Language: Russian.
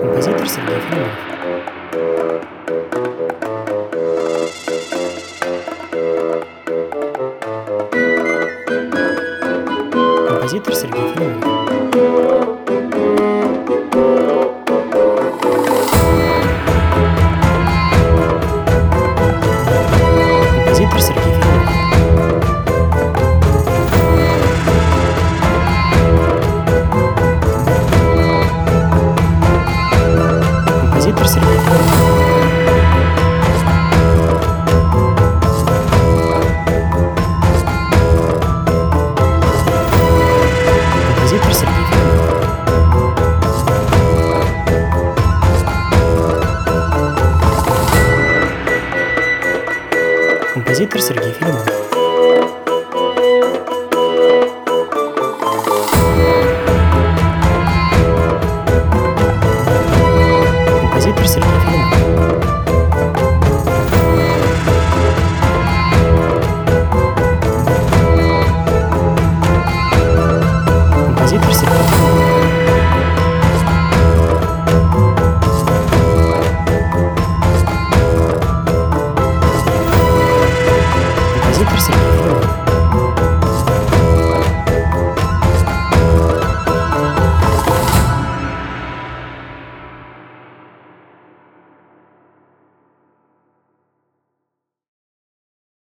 Композитор Сергей Филимонов. Композитор Сергей Филимонов. Композитор Сергей Филимонов. Композитор Сергей Филимонов. Композитор Сергей Филимонов. Композитор Сергей Филимонов.